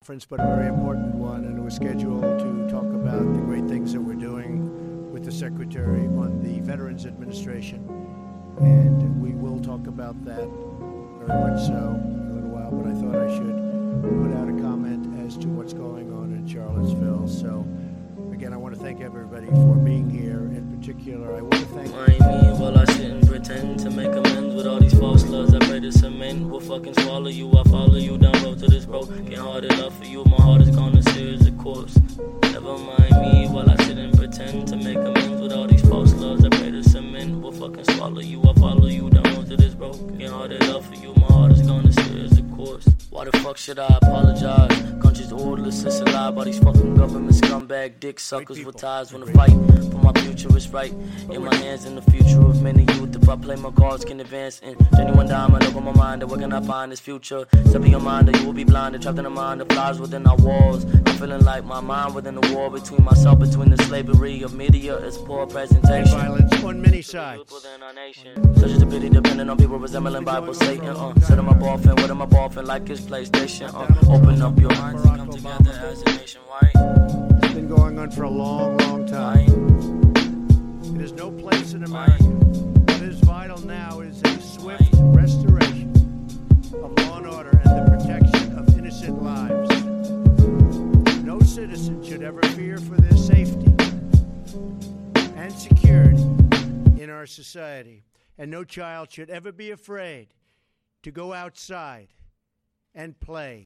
conference, but a very important one, and it was scheduled to talk about the great things that we're doing with the Secretary on the Veterans Administration. And we will talk about that very much so in a little while, but I thought I should put out a comment as to what's going on in Charlottesville. So, again, I want to thank everybody for being here. In particular, I want to thank... Well, I sit and pretend to make amends with all these false loves. I pray the cement will fucking swallow you. I follow you down road to this broken hearted love for you. My heart is gone to sears of course. Never mind me while I sit and pretend to make amends with all these false loves. I pray the cement will fucking swallow you. I follow you down road to this broken hearted love for you. My heart is gone to sears of course. Why the fuck should I apologize? Country's orderless, it's a lie by these fucking government scumbag dick suckers with ties. When the fight for my future is right in my hands, and the future of many youth. If I play my cards, can advance in genuine diamond over my mind. Where can I find this future? Step in your mind, or you will be blinded, trapped in a mind that flies within our walls. I'm feeling like my mind within the war between myself, between the slavery of media, it's poor presentation. Violence on many sides. Such as the pity depending on people resembling Bible Satan. Set them up often, with them up often like it's PlayStation. Open up your minds and come together as a nation. Why? It's been going on for a long, long time. It has no place in America. What is vital now is a swift restoration of law and order and the protection of innocent lives. No citizen should ever fear for their safety and security in our society. And no child should ever be afraid to go outside and play.